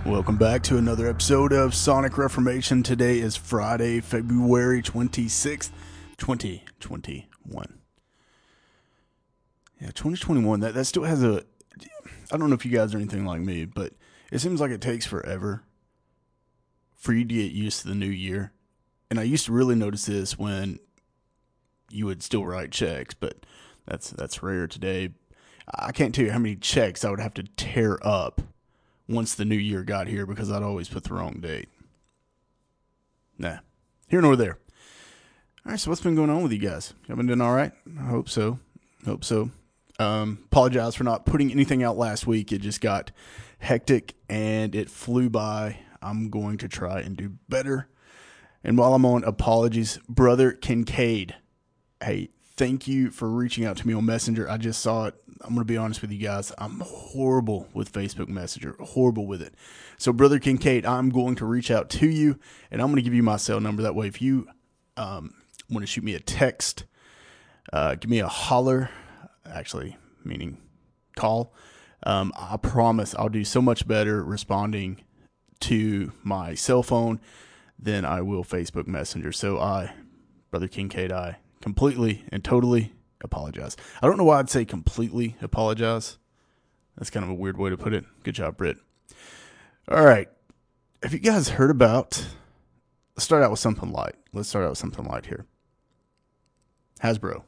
Welcome back to another episode of Sonic Reformation. Today is Friday, February 26th, 2021. Yeah, 2021, that still has a... I don't know if you guys are anything like me, but it seems like it takes forever for you to get used to the new year. And I used to really notice this when you would still write checks, but that's rare today. I can't tell you how many checks I would have to tear up once the new year got here because I'd always put the wrong date. Nah, here nor there. All right, so what's been going on with you guys? Y'all been doing all right? I hope so. Apologize for not putting anything out last week. It just got hectic and it flew by. I'm going to try and do better. And while I'm on apologies, Brother Kincaid, hey, thank you for reaching out to me on Messenger. I just saw it. I'm going to be honest with you guys. I'm horrible with Facebook Messenger. Horrible with it. So, Brother Kincaid, I'm going to reach out to you, and I'm going to give you my cell number. That way, if you want to shoot me a text, give me a holler, actually, meaning call. I promise I'll do so much better responding to my cell phone than I will Facebook Messenger. So, Brother Kincaid, I completely and totally apologize. I don't know why I'd say completely apologize. That's kind of a weird way to put it. Good job, Britt. All right. Have you guys heard about... Let's start out with something light. Here. Hasbro,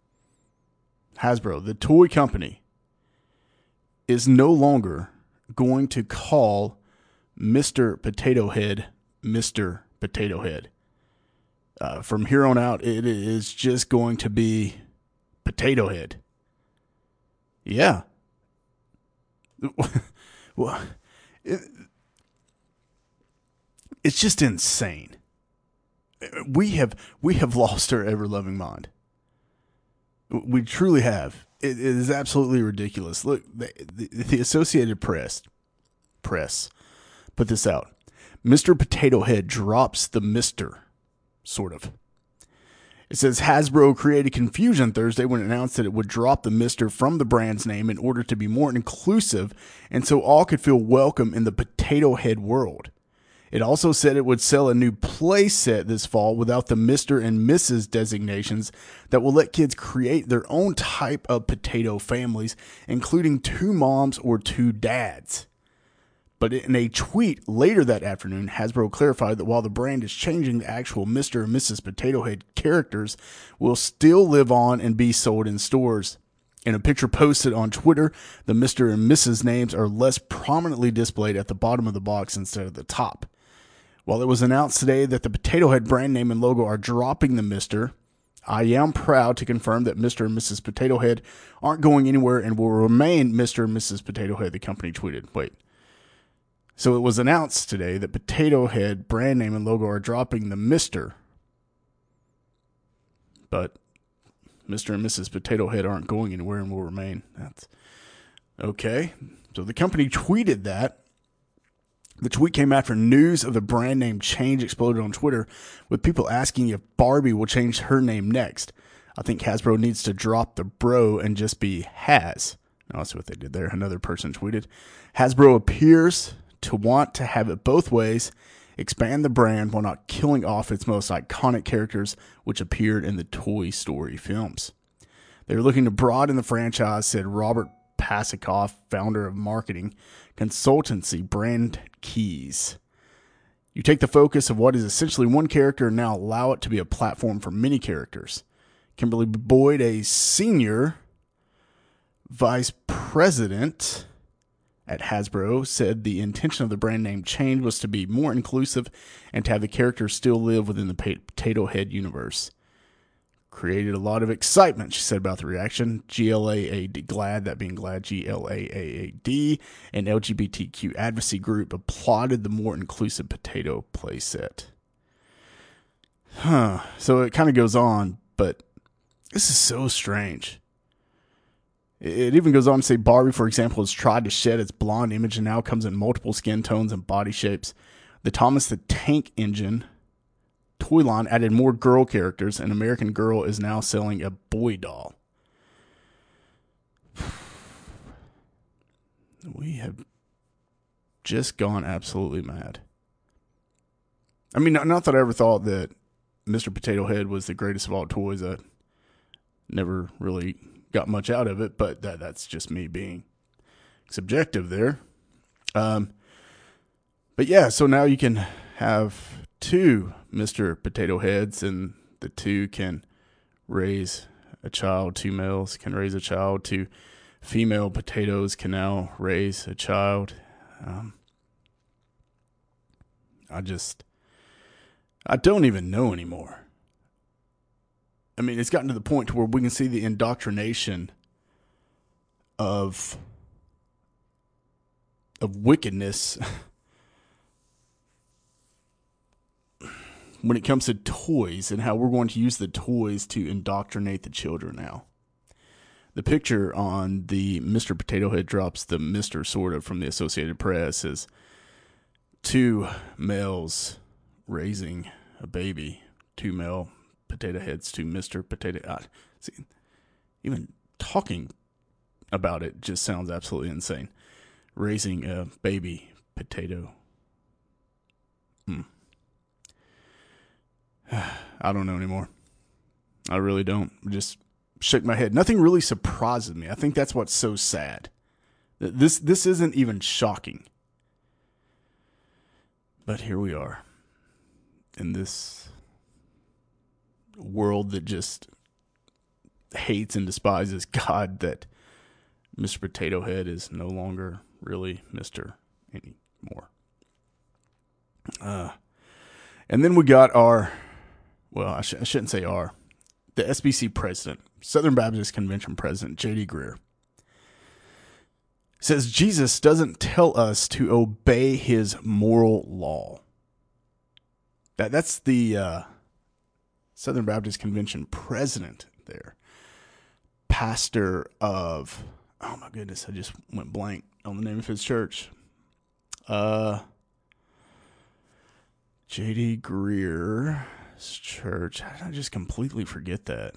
the toy company, is no longer going to call Mr. Potato Head Mr. Potato Head. From here on out, it is just going to be Potato Head. Yeah. Well, it's just insane. We have lost our ever-loving mind. We truly have. It is absolutely ridiculous. Look, the Associated Press put this out. Mr. Potato Head drops the Mr. Sort of. It says Hasbro created confusion Thursday when it announced that it would drop the Mr. from the brand's name in order to be more inclusive and so all could feel welcome in the Potato Head world. It also said it would sell a new play set this fall without the Mr. and Mrs. designations that will let kids create their own type of potato families, including 2 moms or 2 dads. But in a tweet later that afternoon, Hasbro clarified that while the brand is changing, the actual Mr. and Mrs. Potato Head characters will still live on and be sold in stores. In a picture posted on Twitter, the Mr. and Mrs. names are less prominently displayed at the bottom of the box instead of the top. While it was announced today that the Potato Head brand name and logo are dropping the Mr., I am proud to confirm that Mr. and Mrs. Potato Head aren't going anywhere and will remain Mr. and Mrs. Potato Head, the company tweeted. So it was announced today that Potato Head brand name and logo are dropping the Mr. But Mr. and Mrs. Potato Head aren't going anywhere and will remain. That's okay. So the company tweeted that. The tweet came after news of the brand name change exploded on Twitter, with people asking if Barbie will change her name next. I think Hasbro needs to drop the bro and just be Has. Oh, that's what they did there. Another person tweeted. Hasbro appears to want to have it both ways, expand the brand while not killing off its most iconic characters, which appeared in the Toy Story films. They were looking to broaden the franchise, said Robert Pasikoff, founder of marketing consultancy Brand Keys. You take the focus of what is essentially one character and now allow it to be a platform for many characters. Kimberly Boyd, a senior vice president at Hasbro, said the intention of the brand name change was to be more inclusive and to have the characters still live within the Potato Head universe. Created a lot of excitement, she said, about the reaction. GLAAD, GLAAD, that being GLAAD, GLAAD, an LGBTQ advocacy group, applauded the more inclusive potato playset. So it kind of goes on, but this is so strange. It even goes on to say Barbie, for example, has tried to shed its blonde image and now comes in multiple skin tones and body shapes. The Thomas the Tank Engine toy line added more girl characters, and American Girl is now selling a boy doll. We have just gone absolutely mad. I mean, not that I ever thought that Mr. Potato Head was the greatest of all toys. I never really got much out of it, but that's just me being subjective there. But yeah, so now you can have two Mr. Potato Heads, and the two can raise a child. Two males can raise a child. Two female potatoes can now raise a child. I don't even know anymore. I mean, it's gotten to the point to where we can see the indoctrination of wickedness when it comes to toys and how we're going to use the toys to indoctrinate the children now. The picture on the Mr. Potato Head drops the Mr. sort of from the Associated Press is two males raising a baby, two male potato heads to Mr. Potato. See, even talking about it just sounds absolutely insane. Raising a baby potato. I don't know anymore. I really don't. Just shake my head. Nothing really surprises me. I think that's what's so sad. This isn't even shocking. But here we are in this world that just hates and despises God, that Mr. Potato Head is no longer really Mr. anymore. And then we got I shouldn't say the SBC president, Southern Baptist Convention president, J.D. Greear, says Jesus doesn't tell us to obey his moral law. That's the Southern Baptist Convention president there. Pastor of, oh my goodness, I just went blank on the name of his church. J.D. Greear's church. How did I just completely forget that?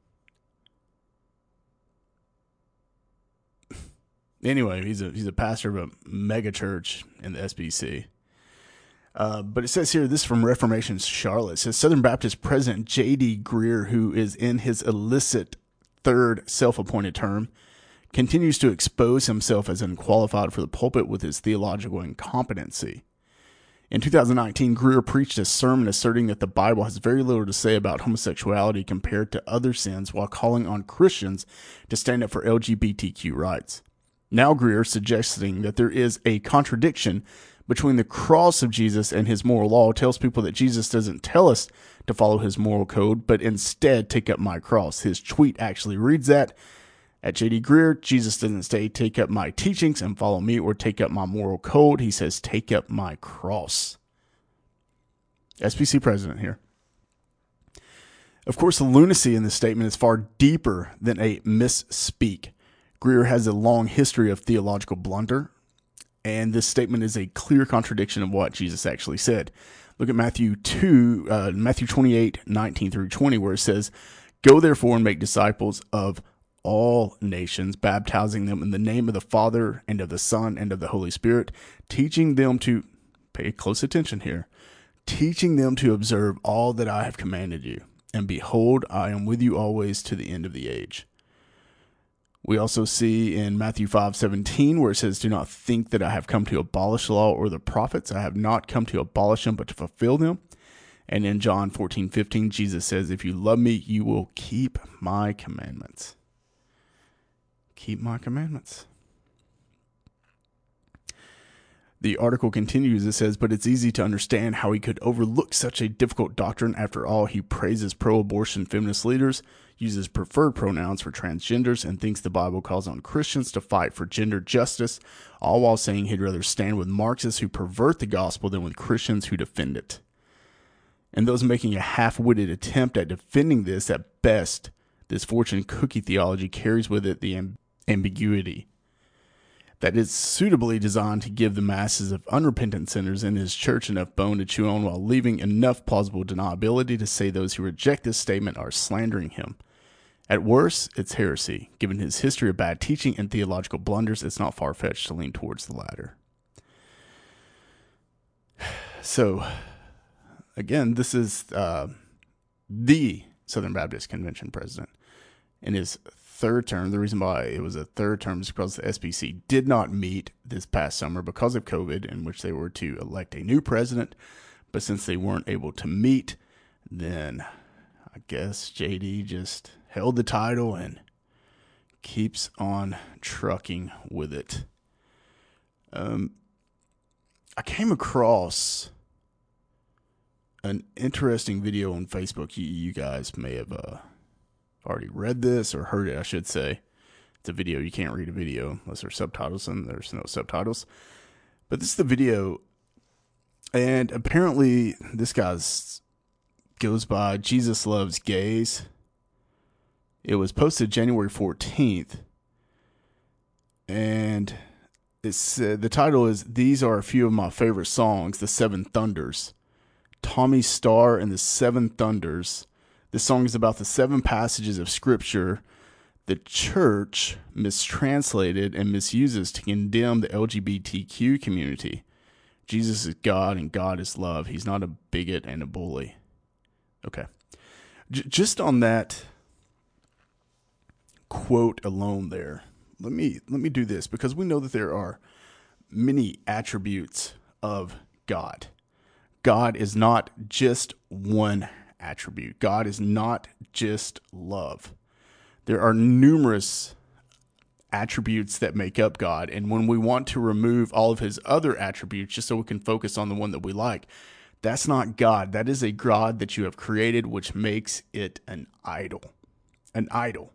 Anyway, he's a pastor of a mega church in the SBC. But it says here, this from Reformation's Charlotte. It says Southern Baptist President J.D. Greear, who is in his illicit third self-appointed term, continues to expose himself as unqualified for the pulpit with his theological incompetency. In 2019, Greear preached a sermon asserting that the Bible has very little to say about homosexuality compared to other sins, while calling on Christians to stand up for LGBTQ rights. Now Greear suggesting that there is a contradiction between the cross of Jesus and his moral law tells people that Jesus doesn't tell us to follow his moral code, but instead take up my cross. His tweet actually reads that. At J.D. Greear, Jesus doesn't say take up my teachings and follow me or take up my moral code. He says take up my cross. SBC president here. Of course, the lunacy in this statement is far deeper than a misspeak. Greear has a long history of theological blunder, and this statement is a clear contradiction of what Jesus actually said. Look at Matthew 28:19 through 20, where it says, "Go therefore and make disciples of all nations, baptizing them in the name of the Father and of the Son and of the Holy Spirit, teaching them to," pay close attention here, "teaching them to observe all that I have commanded you. And behold, I am with you always to the end of the age." We also see in Matthew 5:17 where it says, "Do not think that I have come to abolish the law or the prophets. I have not come to abolish them, but to fulfill them." And in John 14:15, Jesus says, "If you love me, you will keep my commandments." Keep my commandments. The article continues. It says, "But it's easy to understand how he could overlook such a difficult doctrine. After all, he praises pro-abortion feminist leaders, uses preferred pronouns for transgenders, and thinks the Bible calls on Christians to fight for gender justice, all while saying he'd rather stand with Marxists who pervert the gospel than with Christians who defend it." And those making a half-witted attempt at defending this, at best, this fortune cookie theology carries with it the ambiguity that is suitably designed to give the masses of unrepentant sinners in his church enough bone to chew on, while leaving enough plausible deniability to say those who reject this statement are slandering him. At worst, it's heresy. Given his history of bad teaching and theological blunders, it's not far-fetched to lean towards the latter. So, again, this is the Southern Baptist Convention president in his third term. The reason why it was a third term is because the SBC did not meet this past summer because of COVID, in which they were to elect a new president. But since they weren't able to meet, then I guess JD just held the title and keeps on trucking with it. I came across an interesting video on Facebook. You guys may have already read this or heard it, I should say. It's a video. You can't read a video unless there's subtitles, and there's no subtitles. But this is the video, and apparently this guy's goes by Jesus Loves Gays. It was posted January 14th, and it's the title is "These Are a Few of My Favorite Songs, The Seven Thunders." Tommy Starr and the Seven Thunders. This song is about the 7 passages of Scripture the church mistranslated and misuses to condemn the LGBTQ community. Jesus is God and God is love. He's not a bigot and a bully. Okay. Just on that quote alone there, let me do this, because we know that there are many attributes of God. God is not just one attribute. God is not just love. There are numerous attributes that make up God, and when we want to remove all of his other attributes just so we can focus on the one that we like, that's not God. That is a God that you have created, which makes it an idol. An idol.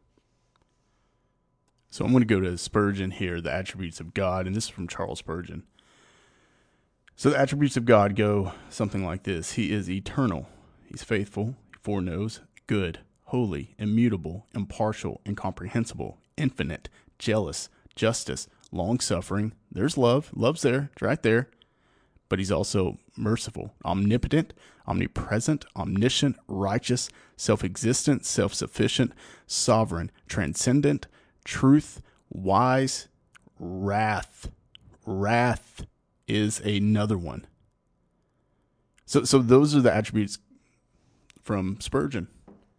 So I'm going to go to Spurgeon here, the attributes of God, and this is from Charles Spurgeon. So the attributes of God go something like this. He is eternal. He's faithful. He foreknows. Good. Holy. Immutable. Impartial. Incomprehensible. Infinite. Jealous. Justice. Long-suffering. There's love. Love's there. It's right there. But he's also merciful. Omnipotent. Omnipresent. Omniscient. Righteous. Self-existent. Self-sufficient. Sovereign. Transcendent. Truth. Wise. Wrath. Wrath is another one. So those are the attributes from Spurgeon.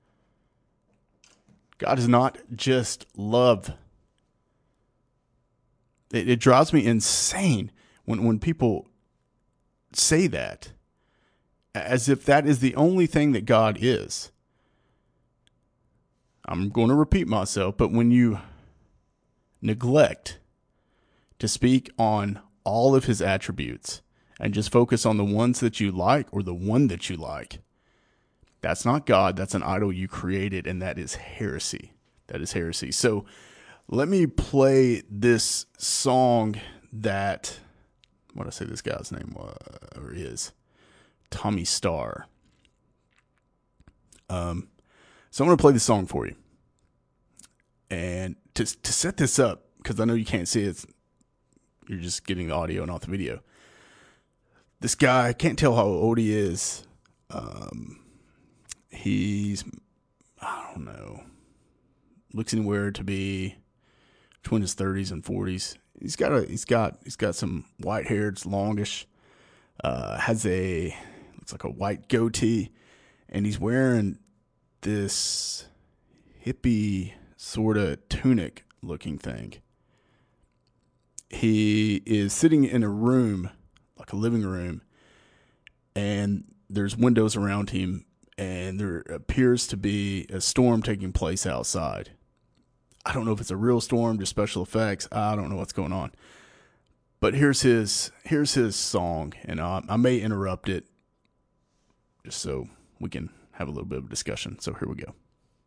God is not just love. It drives me insane when people say that, as if that is the only thing that God is. I'm going to repeat myself, but when you neglect to speak on all of his attributes and just focus on the ones that you like, or the one that you like, that's not God. That's an idol you created, and that is heresy. That is heresy. So let me play this song that, what did I say this guy's name was, or is? Tommy Starr. So I'm going to play this song for you. And to set this up, because I know you can't see it, you're just getting the audio and not the video. This guy, I can't tell how old he is. He's, I don't know, looks anywhere to be between his 30s and 40s. He's got some white hair. It's longish. Looks like a white goatee, and he's wearing this hippie sort of tunic looking thing. He is sitting in a room, like a living room, and there's windows around him, and there appears to be a storm taking place outside. I don't know if it's a real storm, just special effects. I don't know what's going on. But here's his song, and I may interrupt it just so we can have a little bit of a discussion. So here we go.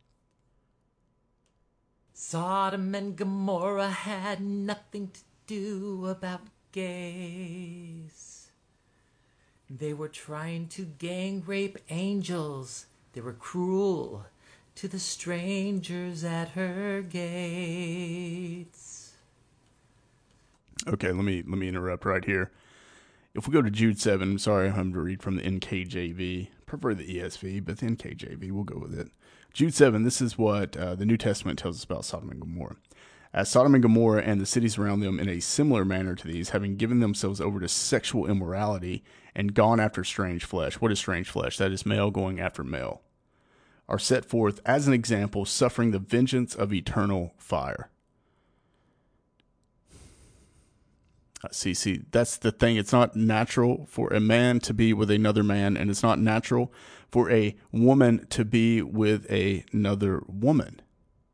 Sodom and Gomorrah had nothing to do about gays. They were trying to gang rape angels. They were cruel to the strangers at her gates. Okay, let me interrupt right here. If we go to Jude 7, sorry, I'm having to read from the NKJV. Prefer the ESV, but the NKJV, we'll go with it. Jude 7, this is what the New Testament tells us about Sodom and Gomorrah. as Sodom and Gomorrah and the cities around them in a similar manner to these, having given themselves over to sexual immorality and gone after strange flesh. What is strange flesh? That is male going after male. Are set forth as an example, suffering the vengeance of eternal fire. See, that's the thing. It's not natural for a man to be with another man, and it's not natural for a woman to be with another woman.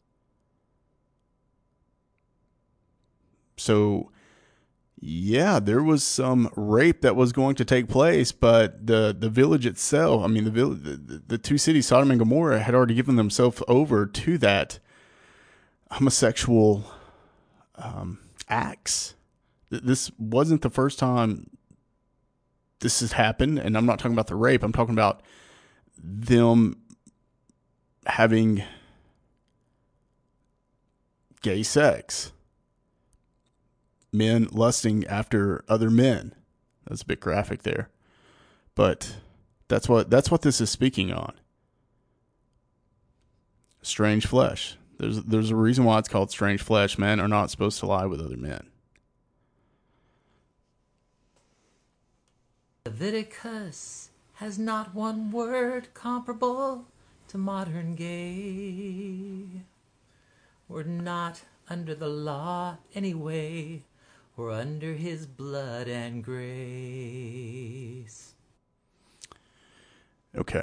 So, yeah, there was some rape that was going to take place, but the village itself, I mean, the two cities, Sodom and Gomorrah, had already given themselves over to that homosexual acts. This wasn't the first time this has happened, and I'm not talking about the rape. I'm talking about them having gay sex. Men lusting after other men. That's a bit graphic there. But that's what this is speaking on. Strange flesh. There's a reason why it's called strange flesh. Men are not supposed to lie with other men. Leviticus has not one word comparable to modern gay. We're not under the law anyway. We're under his blood and grace. Okay.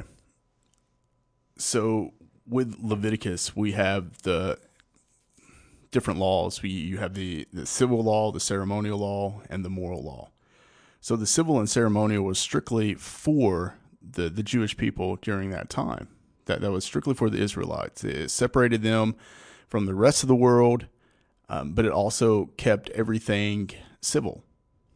So with Leviticus, we have the different laws. You have the civil law, the ceremonial law, and the moral law. So the civil and ceremonial was strictly for the Jewish people during that time. That was strictly for the Israelites. It separated them from the rest of the world, but it also kept everything civil.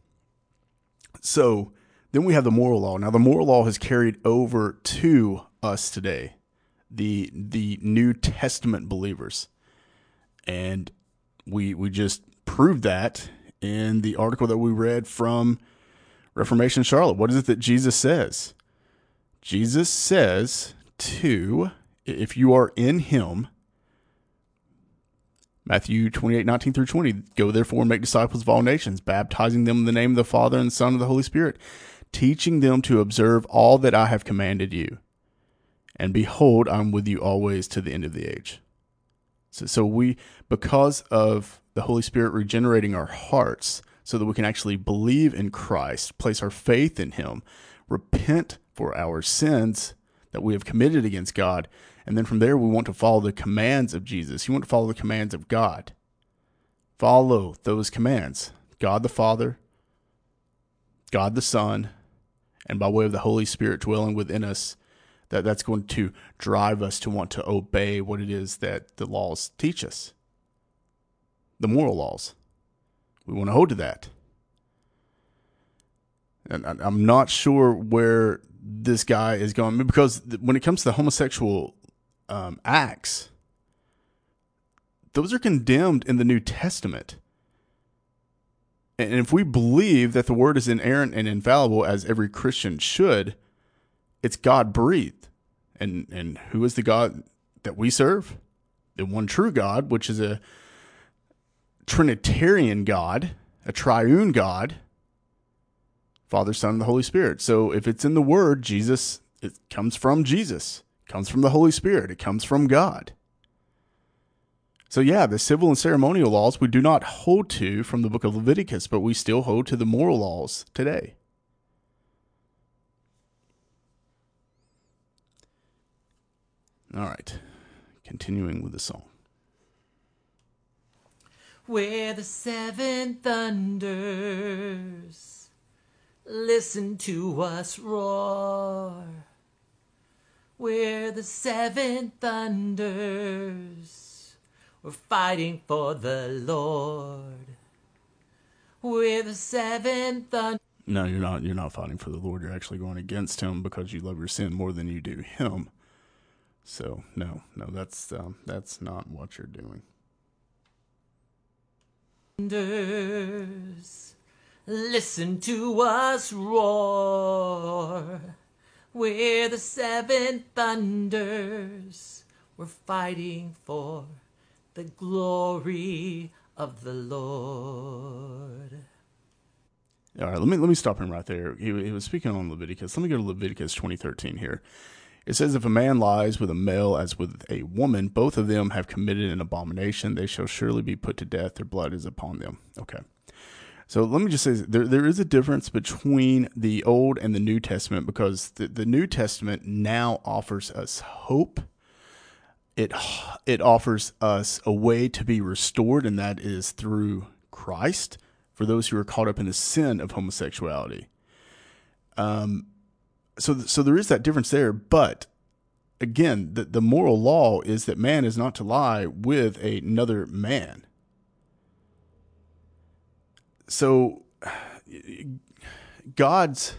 So then we have the moral law. Now the moral law has carried over to us today, the New Testament believers. And we just proved that in the article that we read from Reformation Charlotte. What is it that Jesus says? Jesus says if you are in him, Matthew 28:19 through 20, go therefore and make disciples of all nations, baptizing them in the name of the Father and the Son and the Holy Spirit, teaching them to observe all that I have commanded you. And behold, I'm with you always to the end of the age. So we, because of the Holy Spirit regenerating our hearts so that we can actually believe in Christ, place our faith in him, repent for our sins that we have committed against God, and then from there we want to follow the commands of Jesus. You want to follow the commands of God. Follow those commands. God the Father, God the Son, and by way of the Holy Spirit dwelling within us, that's going to drive us to want to obey what it is that the laws teach us. The moral laws. We want to hold to that. And I'm not sure where this guy is going, because when it comes to the homosexual acts, those are condemned in the New Testament. And if we believe that the word is inerrant and infallible, as every Christian should, it's God-breathed. And who is the God that we serve? The one true God, which is a Trinitarian God, a triune God, Father, Son, and the Holy Spirit. So if it's in the Word, Jesus, it comes from Jesus. It comes from the Holy Spirit. It comes from God. So yeah, the civil and ceremonial laws we do not hold to from the book of Leviticus, but we still hold to the moral laws today. All right, continuing with the song. Where the seven thunders listen to us roar. Where the seven thunders we're fighting for the Lord. Where the seven thunders. No, you're not. You're not fighting for the Lord. You're actually going against him because you love your sin more than you do him. So no, that's not what you're doing. Listen to us roar. We're the seven thunders. We're fighting for the glory of the Lord. All right, let me stop him right there. He was speaking on Leviticus. Let me go to Leviticus 20:13 here. It says, if a man lies with a male as with a woman, both of them have committed an abomination. They shall surely be put to death. Their blood is upon them. Okay. So let me just say there is a difference between the Old and the New Testament, because the New Testament now offers us hope. It offers us a way to be restored, and that is through Christ for those who are caught up in the sin of homosexuality. So there is that difference there, but again, the moral law is that man is not to lie with another man. So God's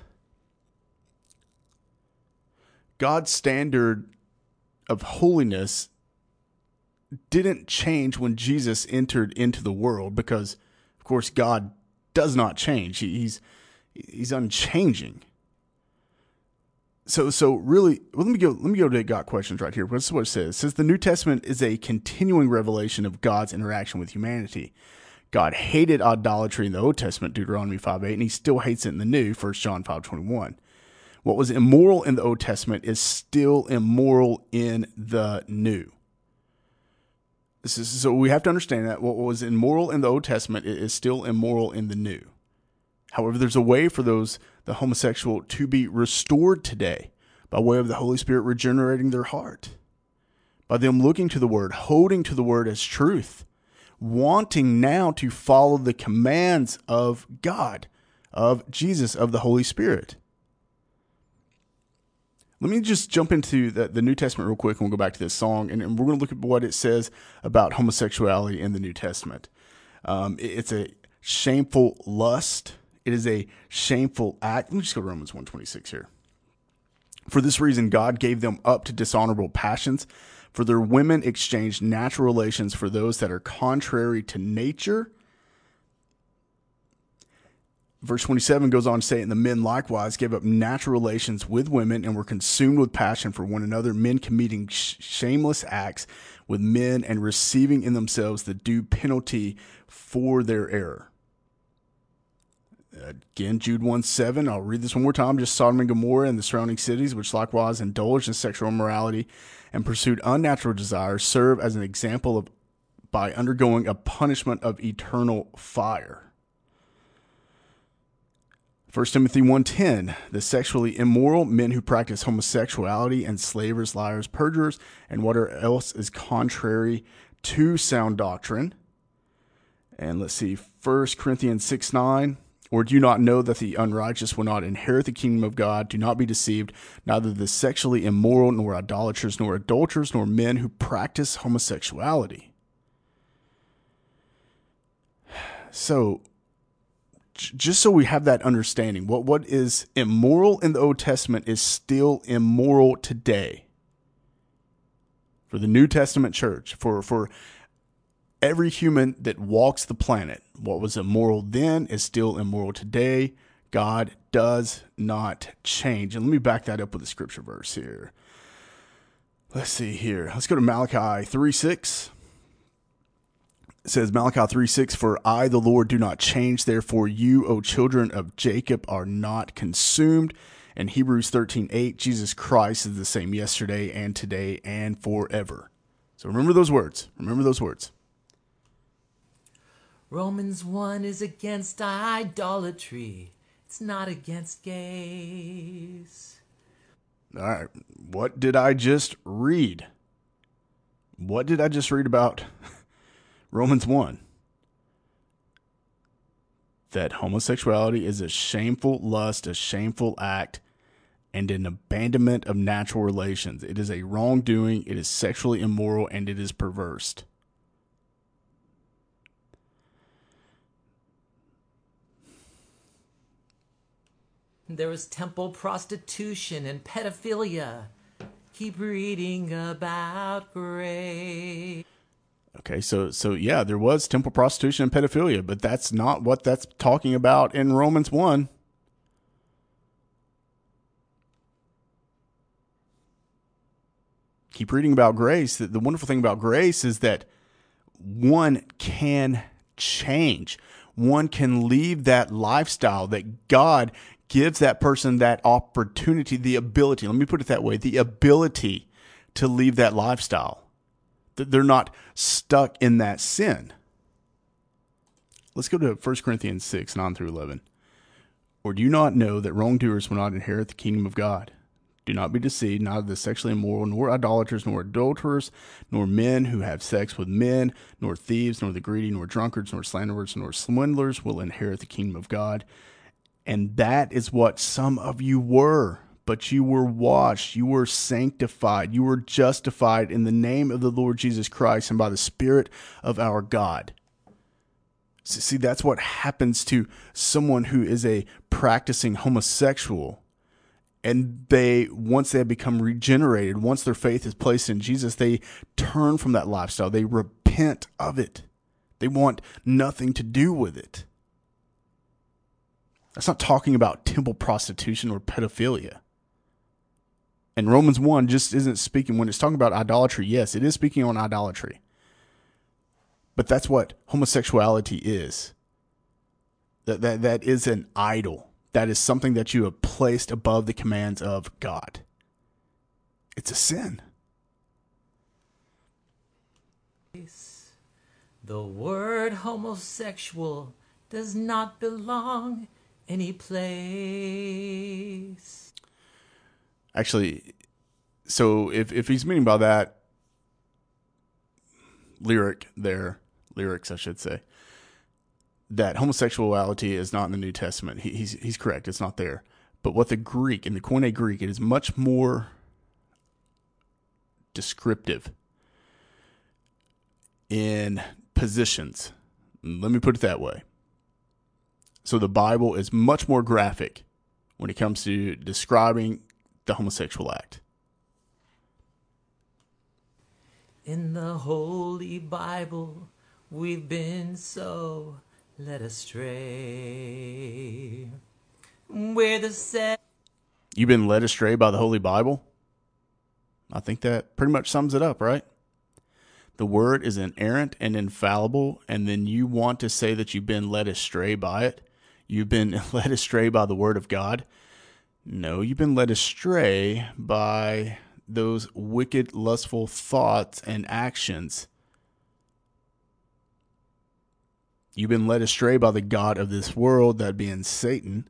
standard of holiness didn't change when Jesus entered into the world, because of course God does not change. He's unchanging. So really, well, let me go to Got Questions right here. This is what it says. It says the New Testament is a continuing revelation of God's interaction with humanity. God hated idolatry in the Old Testament, Deuteronomy 5:8, and he still hates it in the New, 1 John 5:21. What was immoral in the Old Testament is still immoral in the New. So we have to understand that what was immoral in the Old Testament is still immoral in the New. However, there's a way for the homosexual to be restored today by way of the Holy Spirit regenerating their heart, by them looking to the Word, holding to the Word as truth, wanting now to follow the commands of God, of Jesus, of the Holy Spirit. Let me just jump into the New Testament real quick, and we'll go back to this song, and we're going to look at what it says about homosexuality in the New Testament. It's a shameful lust. It is a shameful act. Let me just go to Romans 1:26 here. For this reason, God gave them up to dishonorable passions, for their women exchanged natural relations for those that are contrary to nature. Verse 27 goes on to say, and the men likewise gave up natural relations with women and were consumed with passion for one another, men committing shameless acts with men and receiving in themselves the due penalty for their error. Again, Jude 1:7, I'll read this one more time. Just Sodom and Gomorrah and the surrounding cities, which likewise indulged in sexual immorality and pursued unnatural desires, serve as an example by undergoing a punishment of eternal fire. 1 Timothy 1:10, the sexually immoral, men who practice homosexuality, enslavers, liars, perjurers, and whatever else is contrary to sound doctrine. And let's see, 1 Corinthians 6:9, or do you not know that the unrighteous will not inherit the kingdom of God? Do not be deceived. Neither the sexually immoral, nor idolaters, nor adulterers, nor men who practice homosexuality. So, just so we have that understanding, what is immoral in the Old Testament is still immoral today. For the New Testament church, for every human that walks the planet, what was immoral then is still immoral today. God does not change. And let me back that up with a scripture verse here. Let's see here. Let's go to Malachi 3:6. It says, Malachi 3:6, for I, the Lord, do not change. Therefore you, O children of Jacob, are not consumed. And Hebrews 13:8, Jesus Christ is the same yesterday and today and forever. So remember those words. Remember those words. Romans 1 is against idolatry. It's not against gays. All right. What did I just read? What did I just read about Romans 1? That homosexuality is a shameful lust, a shameful act, and an abandonment of natural relations. It is a wrongdoing, it is sexually immoral, and it is perverse. There was temple prostitution and pedophilia. Keep reading about grace. Okay, so yeah, there was temple prostitution and pedophilia, but that's not what that's talking about in Romans 1. Keep reading about grace. The wonderful thing about grace is that one can change. One can leave that lifestyle that God gives that person that opportunity, the ability. Let me put it that way, the ability to leave that lifestyle. That they're not stuck in that sin. Let's go to 1 Corinthians 6, 9 through 11. Or do you not know that wrongdoers will not inherit the kingdom of God? Do not be deceived, neither the sexually immoral, nor idolaters, nor adulterers, nor men who have sex with men, nor thieves, nor the greedy, nor drunkards, nor slanderers, nor swindlers will inherit the kingdom of God. And that is what some of you were. But you were washed, you were sanctified, you were justified in the name of the Lord Jesus Christ and by the Spirit of our God. See, that's what happens to someone who is a practicing homosexual. And once they have become regenerated, once their faith is placed in Jesus, they turn from that lifestyle. They repent of it. They want nothing to do with it. That's not talking about temple prostitution or pedophilia. And Romans 1 just isn't speaking, when it's talking about idolatry, yes, it is speaking on idolatry. But that's what homosexuality is. That is an idol. That is something that you have placed above the commands of God. It's a sin. The word homosexual does not belong any place. Actually, so if he's meaning by that lyrics, I should say, that homosexuality is not in the New Testament, he's correct. It's not there. But what the Greek, in the Koine Greek, it is much more descriptive in positions. Let me put it that way. So the Bible is much more graphic when it comes to describing the homosexual act. In the Holy Bible, we've been so led astray. You've been led astray by the Holy Bible? I think that pretty much sums it up, right? The word is inerrant and infallible, and then you want to say that you've been led astray by it? You've been led astray by the word of God? No, you've been led astray by those wicked, lustful thoughts and actions. You've been led astray by the god of this world, that being Satan,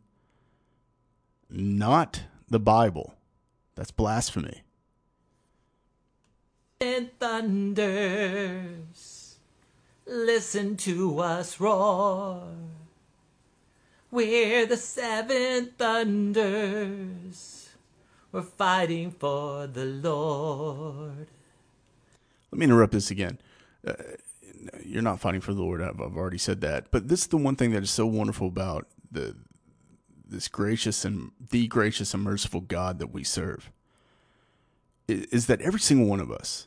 not the Bible. That's blasphemy. And thunders, listen to us roar. We're the seven thunders. We're fighting for the Lord. Let me interrupt this again. You're not fighting for the Lord. I've already said that. But this is the one thing that is so wonderful about this gracious and merciful God that we serve, is that every single one of us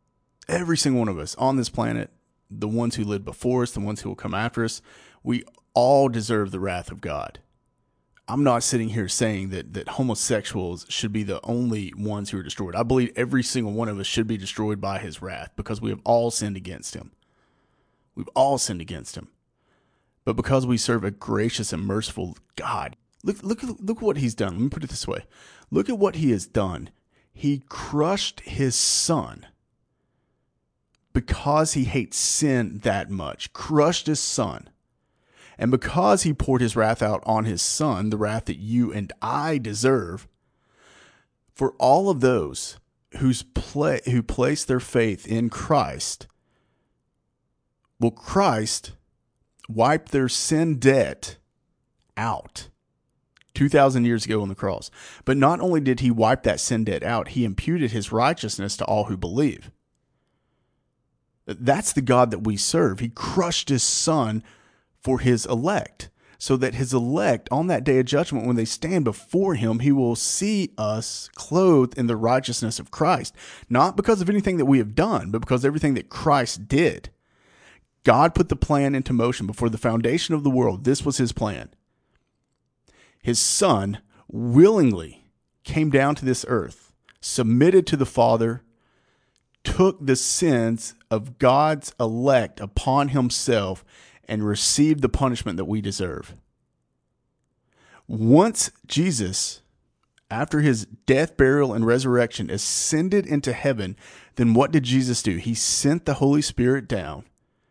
on this planet, the ones who lived before us, the ones who will come after us, we all deserve the wrath of God. I'm not sitting here saying that homosexuals should be the only ones who are destroyed. I believe every single one of us should be destroyed by his wrath, because we have all sinned against him. We've all sinned against him. But because we serve a gracious and merciful God, look what he's done. Let me put it this way. Look at what he has done. He crushed his son because he hates sin that much. Crushed his son. And because he poured his wrath out on his son, the wrath that you and I deserve, for all of those who place their faith in Christ, will Christ wipe their sin debt out 2,000 years ago on the cross. But not only did he wipe that sin debt out, he imputed his righteousness to all who believe. That's the God that we serve. He crushed his son for his elect, so that his elect on that day of judgment, when they stand before him, he will see us clothed in the righteousness of Christ, not because of anything that we have done, but because of everything that Christ did. God put the plan into motion before the foundation of the world. This was his plan. His son willingly came down to this earth, submitted to the Father took the sins of God's elect upon himself and received the punishment that we deserve. Once Jesus, after his death, burial, and resurrection, ascended into heaven, then what did Jesus do? He sent the Holy Spirit down.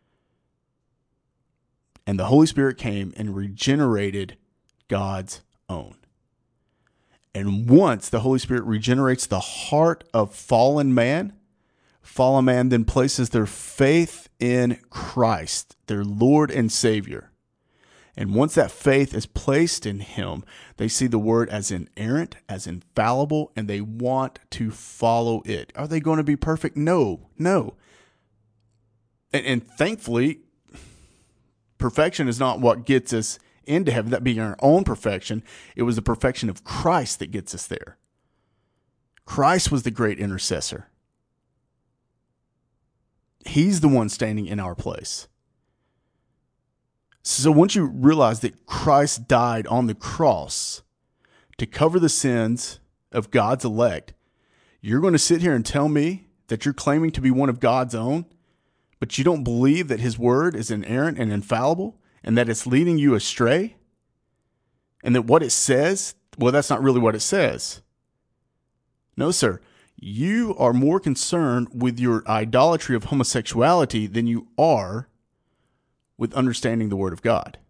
And the Holy Spirit came and regenerated God's own. And once the Holy Spirit regenerates the heart of fallen man then places their faith in Christ, their Lord and Savior. And once that faith is placed in him, they see the word as inerrant, as infallible, and they want to follow it. Are they going to be perfect? No. And thankfully, perfection is not what gets us into heaven, that being our own perfection. It was the perfection of Christ that gets us there. Christ was the great intercessor. He's the one standing in our place. So once you realize that Christ died on the cross to cover the sins of God's elect, you're going to sit here and tell me that you're claiming to be one of God's own, but you don't believe that his word is inerrant and infallible, and that it's leading you astray, and that what it says, well, that's not really what it says. No, sir. You are more concerned with your idolatry of homosexuality than you are with understanding the word of God.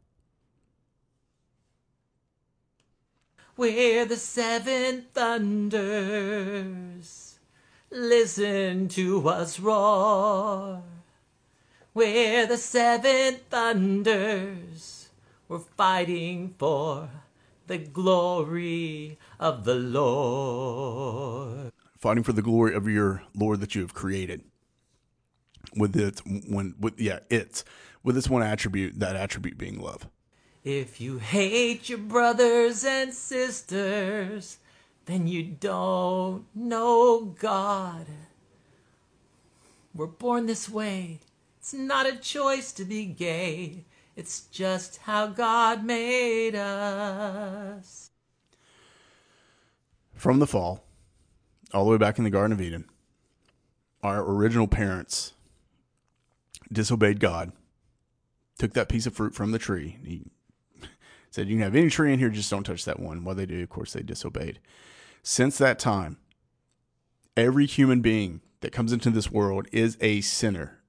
We're the seven thunders. Listen to us roar. We're the seven thunders. We're fighting for the glory of the Lord. Fighting for the glory of your Lord that you have created. With this one attribute, that attribute being love. If you hate your brothers and sisters, then you don't know God. We're born this way. It's not a choice to be gay. It's just how God made us. From the fall, all the way back in the Garden of Eden, our original parents disobeyed God, took that piece of fruit from the tree. He said, you can have any tree in here, just don't touch that one. What they do, of course, they disobeyed. Since that time, every human being that comes into this world is a sinner.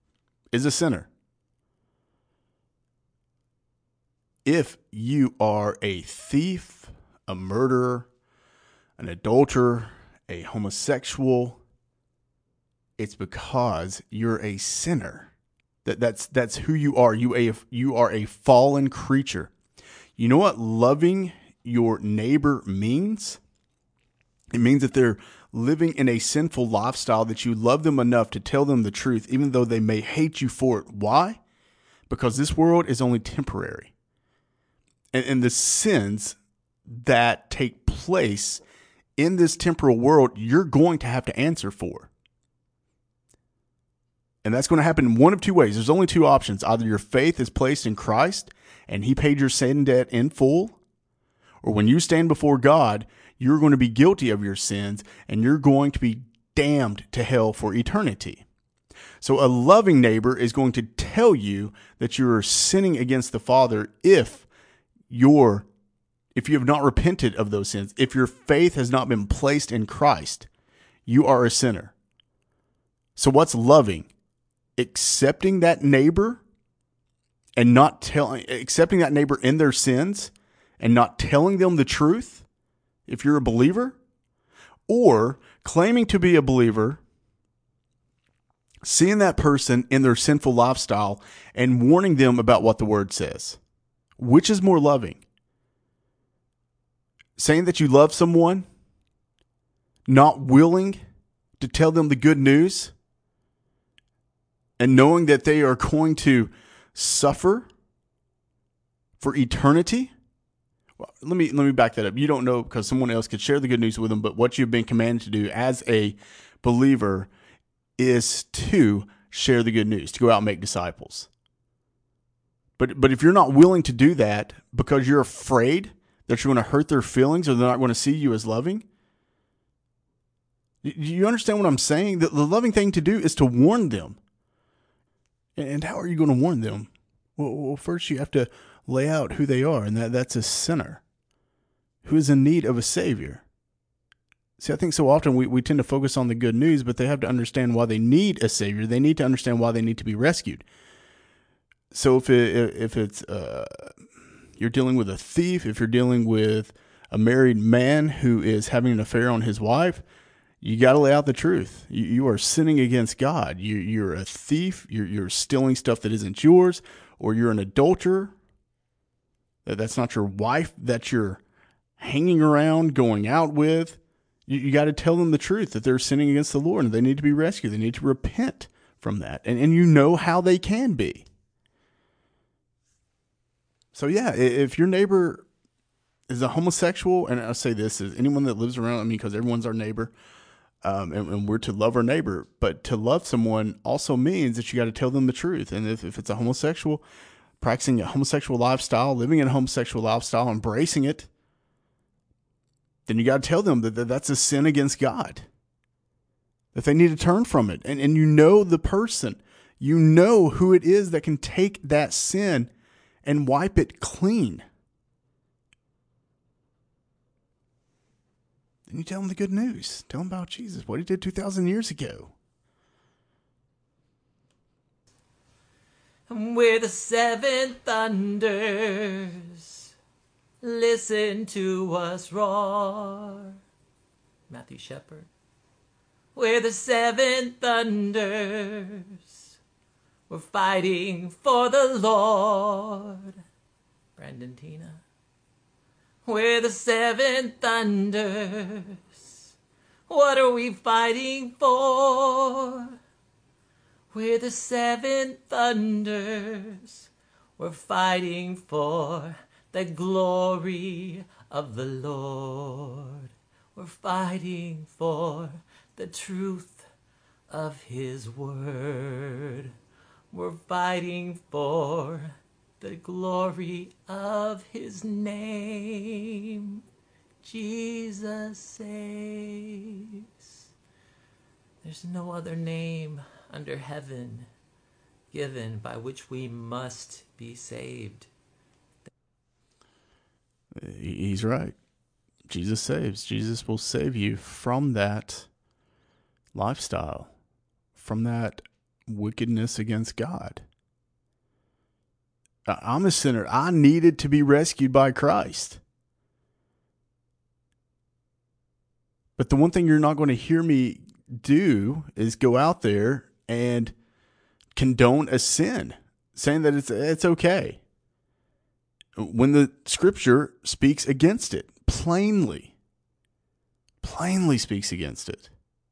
If you are a thief, a murderer, an adulterer, a homosexual, it's because you're a sinner. That's who you are. You are a fallen creature. You know what loving your neighbor means? It means that they're living in a sinful lifestyle, that you love them enough to tell them the truth, even though they may hate you for it. Why? Because this world is only temporary. And the sins that take place in this temporal world, you're going to have to answer for. And that's going to happen in one of two ways. There's only two options. Either your faith is placed in Christ and he paid your sin debt in full, or when you stand before God, you're going to be guilty of your sins and you're going to be damned to hell for eternity. So a loving neighbor is going to tell you that you're sinning against the Father if you have not repented of those sins. If your faith has not been placed in Christ, you are a sinner. So what's loving? Accepting that neighbor and accepting that neighbor in their sins and not telling them the truth if you're a believer, or claiming to be a believer, seeing that person in their sinful lifestyle and warning them about what the word says. Which is more loving? Saying that you love someone, not willing to tell them the good news, and knowing that they are going to suffer for eternity? Well, let me back that up. You don't know because someone else could share the good news with them, but what you've been commanded to do as a believer is to share the good news, to go out and make disciples. But if you're not willing to do that because you're afraid that you're going to hurt their feelings or they're not going to see you as loving, Do you understand what I'm saying? The loving thing to do is to warn them. And how are you going to warn them? Well, first you have to lay out who they are, and that's a sinner who is in need of a Savior. See, I think so often we tend to focus on the good news, but they have to understand why they need a Savior. They need to understand why they need to be rescued. So if it's you're dealing with a thief, if you're dealing with a married man who is having an affair on his wife, you got to lay out the truth. You are sinning against God. You're a thief. You're stealing stuff that isn't yours, or you're an adulterer. That's not your wife that you're hanging around, going out with. You got to tell them the truth, that they're sinning against the Lord and they need to be rescued. They need to repent from that. And you know how they can be. So yeah, if your neighbor is a homosexual, and I'll say this, is anyone that lives around, because everyone's our neighbor, and we're to love our neighbor, but to love someone also means that you got to tell them the truth. And if it's a homosexual, practicing a homosexual lifestyle, living in a homosexual lifestyle, embracing it, then you got to tell them that that's a sin against God, that they need to turn from it. And you know the person, you know who it is that can take that sin and wipe it clean. Then you tell them the good news. Tell them about Jesus, what he did 2,000 years ago. We're the seven thunders. Listen to us roar. Matthew Shepard. We're the seven thunders. We're fighting for the Lord. Brandon Tina. We're the seven thunders. What are we fighting for? We're the seven thunders. We're fighting for the glory of the Lord. We're fighting for the truth of his word. We're fighting for the glory of his name. Jesus saves. There's no other name under heaven given by which we must be saved. He's right. Jesus saves. Jesus will save you from that lifestyle, from that wickedness against God. I'm a sinner. I needed to be rescued by Christ. But the one thing you're not going to hear me do is go out there and condone a sin, saying that it's okay, when the scripture speaks against it, plainly speaks against it.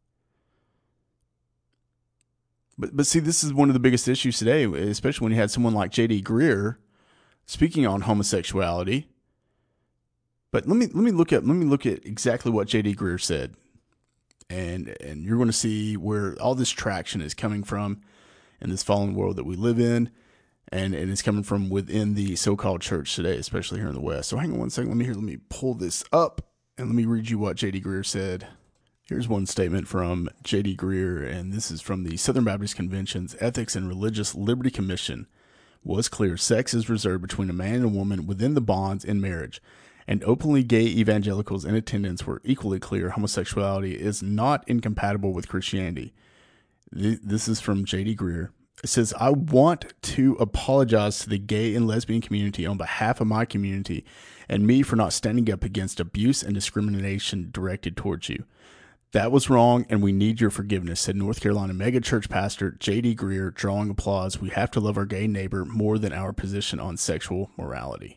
But see, this is one of the biggest issues today, especially when you had someone like J.D. Greear speaking on homosexuality. But let me look at exactly what J.D. Greear said, and you're going to see where all this traction is coming from in this fallen world that we live in. And it's coming from within the so-called church today, especially here in the West. So hang on one second. Let me pull this up and let me read you what J.D. Greear said. Here's one statement from J.D. Greear, and this is from the Southern Baptist Convention's Ethics and Religious Liberty Commission. Was clear sex is reserved between a man and a woman within the bonds in marriage, and openly gay evangelicals in attendance were equally clear homosexuality is not incompatible with Christianity. This is from J.D. Greear. It says, I want to apologize to the gay and lesbian community on behalf of my community and me for not standing up against abuse and discrimination directed towards you. That was wrong, and we need your forgiveness, said North Carolina megachurch pastor J.D. Greear, drawing applause. We have to love our gay neighbor more than our position on sexual morality.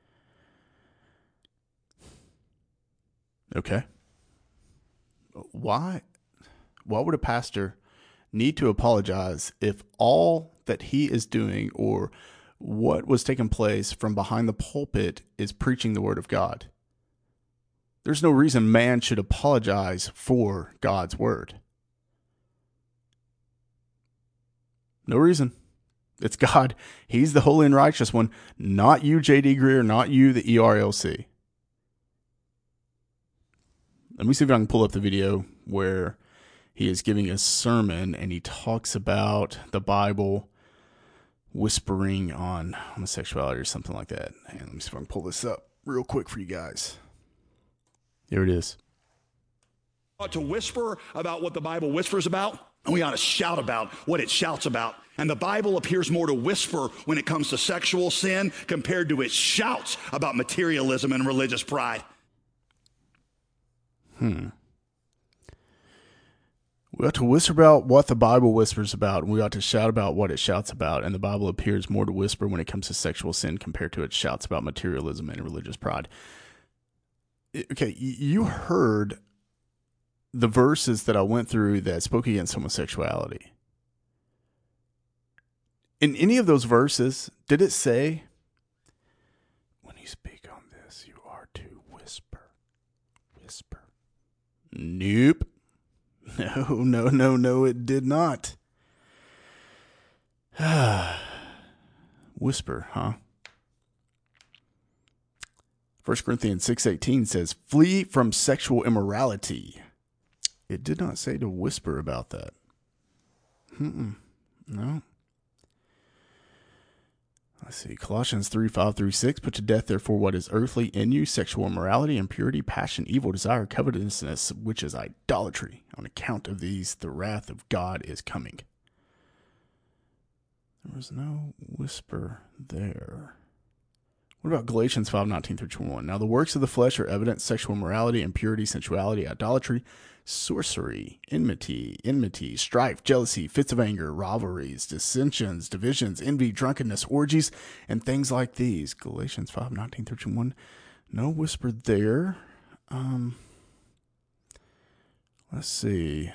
Okay. Why would a pastor need to apologize if all that he is doing or what was taking place from behind the pulpit is preaching the word of God? There's no reason man should apologize for God's word. No reason. It's God. He's the holy and righteous one, not you, J.D. Greear, not you, the ERLC. Let me see if I can pull up the video where he is giving a sermon, and he talks about the Bible whispering on homosexuality or something like that. And let me see if I can pull this up real quick for you guys. Here it is. To whisper about what the Bible whispers about, and we ought to shout about what it shouts about. And the Bible appears more to whisper when it comes to sexual sin compared to its shouts about materialism and religious pride. We ought to whisper about what the Bible whispers about, and we ought to shout about what it shouts about. And the Bible appears more to whisper when it comes to sexual sin compared to its shouts about materialism and religious pride. Okay, you heard the verses that I went through that spoke against homosexuality. In any of those verses, did it say, when you speak on this, you are to whisper? Whisper. Nope. No, it did not. Whisper, huh? 1 Corinthians 6:18 says, flee from sexual immorality. It did not say to whisper about that. No. Let's see. Colossians 3:5-6. Put to death, therefore, what is earthly in you, sexual immorality, impurity, passion, evil desire, covetousness, which is idolatry. On account of these, the wrath of God is coming. There was no whisper there. What about Galatians 5:19-21? Now the works of the flesh are evident: sexual immorality, impurity, sensuality, idolatry, sorcery, enmity, strife, jealousy, fits of anger, rivalries, dissensions, divisions, envy, drunkenness, orgies, and things like these. Galatians 5:19-21. No whisper there. Let's see.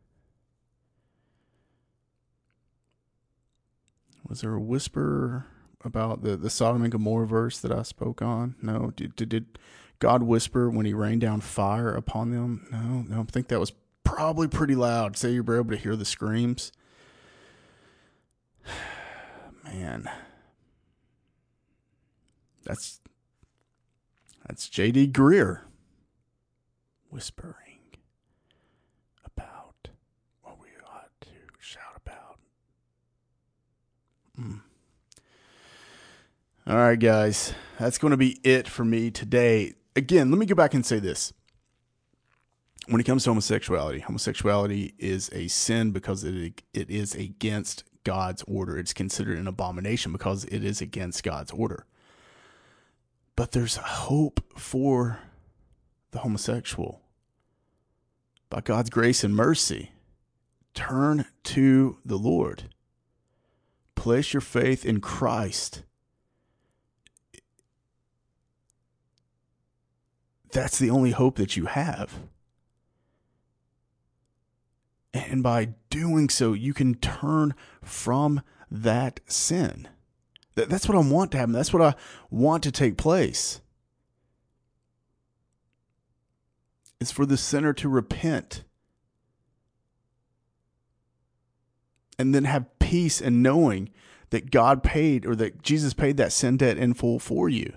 Was there a whisper about the Sodom and Gomorrah verse that I spoke on? No. Did God whisper when he rained down fire upon them? No. I think that was probably pretty loud. Say you were able to hear the screams. Man. That's J.D. Greer whispering about what we ought to shout about. All right, guys, that's going to be it for me today. Again, let me go back and say this. When it comes to homosexuality is a sin because it is against God's order. It's considered an abomination because it is against God's order. But there's hope for the homosexual. By God's grace and mercy, turn to the Lord. Place your faith in Christ. That's the only hope that you have. And by doing so, you can turn from that sin. That's what I want to happen. That's what I want to take place. It's for the sinner to repent and then have peace in knowing that God paid, or that Jesus paid that sin debt in full for you.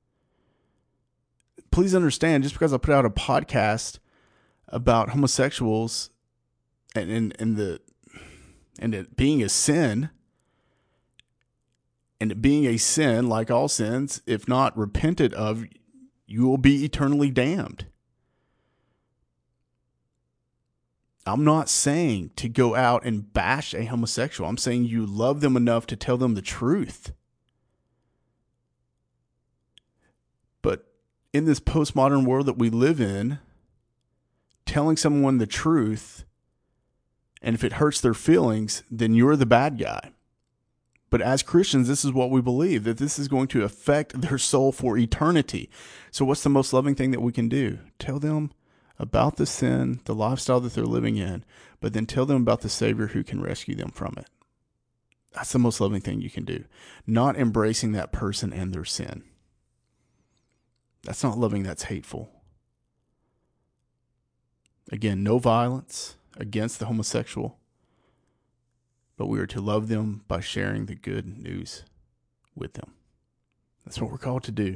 Please understand, just because I put out a podcast about homosexuals and it being a sin, and it being a sin like all sins, if not repented of, you will be eternally damned. I'm not saying to go out and bash a homosexual. I'm saying you love them enough to tell them the truth. But in this postmodern world that we live in, telling someone the truth, and if it hurts their feelings, then you're the bad guy. But as Christians, this is what we believe, that this is going to affect their soul for eternity. So what's the most loving thing that we can do? Tell them about the sin, the lifestyle that they're living in, but then tell them about the Savior who can rescue them from it. That's the most loving thing you can do. Not embracing that person and their sin. That's not loving, that's hateful. Again, no violence against the homosexual, but we are to love them by sharing the good news with them. That's what we're called to do.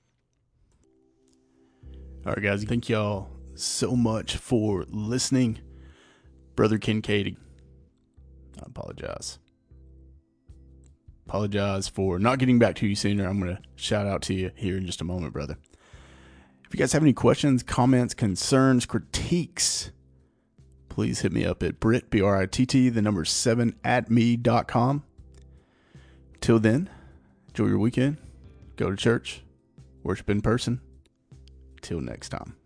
All right, guys, thank y'all so much for listening. Brother Kincaid, I apologize. Apologize for not getting back to you sooner. I'm going to shout out to you here in just a moment, brother. If you guys have any questions, comments, concerns, critiques, please hit me up at Britt, BRITT, the number 7 @me.com. Till then, enjoy your weekend. Go to church. Worship in person. Till next time.